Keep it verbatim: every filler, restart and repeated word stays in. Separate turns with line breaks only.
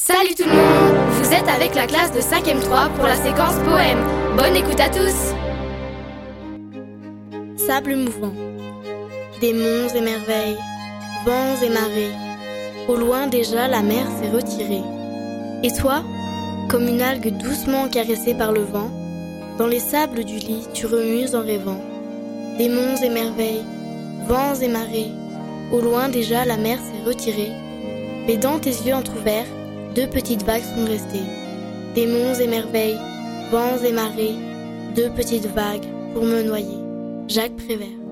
Salut tout le monde! Vous êtes avec la classe de cinquième trois pour la séquence poème. Bonne écoute à tous!
Sable mouvant, des monts et merveilles, vents et marées, au loin déjà la mer s'est retirée. Et toi, comme une algue doucement caressée par le vent, dans les sables du lit tu remues en rêvant. Des monts et merveilles, vents et marées, au loin déjà la mer s'est retirée. Mais dans tes yeux entr'ouverts, deux petites vagues sont restées. Des monts et merveilles, vents et marées, deux petites vagues pour me noyer. Jacques Prévert.